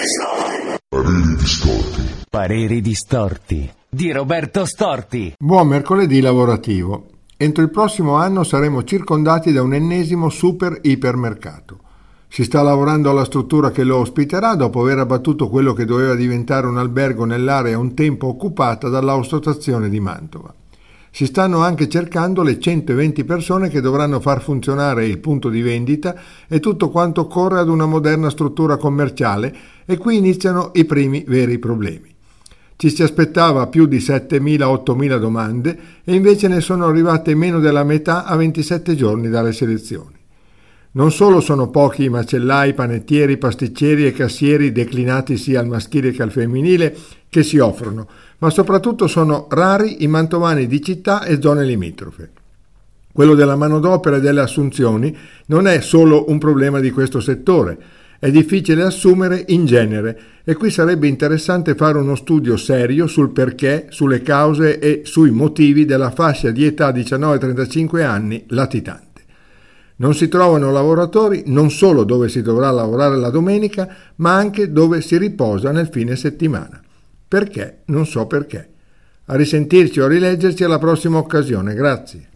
Pareri distorti. Pareri distorti di Roberto Storti. Buon mercoledì lavorativo. Entro il prossimo anno saremo circondati da un ennesimo super ipermercato. Si sta lavorando alla struttura che lo ospiterà dopo aver abbattuto quello che doveva diventare un albergo nell'area un tempo occupata dall'autostazione di Mantova. Si stanno anche cercando le 120 persone che dovranno far funzionare il punto di vendita e tutto quanto occorre ad una moderna struttura commerciale, e qui iniziano i primi veri problemi. Ci si aspettava più di 7.000-8.000 domande e invece ne sono arrivate meno della metà a 27 giorni dalle selezioni. Non solo sono pochi i macellai, panettieri, pasticceri e cassieri declinati sia al maschile che al femminile che si offrono, ma soprattutto sono rari i mantovani di città e zone limitrofe. Quello della manodopera e delle assunzioni non è solo un problema di questo settore, è difficile assumere in genere e qui sarebbe interessante fare uno studio serio sul perché, sulle cause e sui motivi della fascia di età 19-35 anni latitante. Non si trovano lavoratori non solo dove si dovrà lavorare la domenica, ma anche dove si riposa nel fine settimana. Perché? Non so perché. A risentirci o a rileggerci alla prossima occasione. Grazie.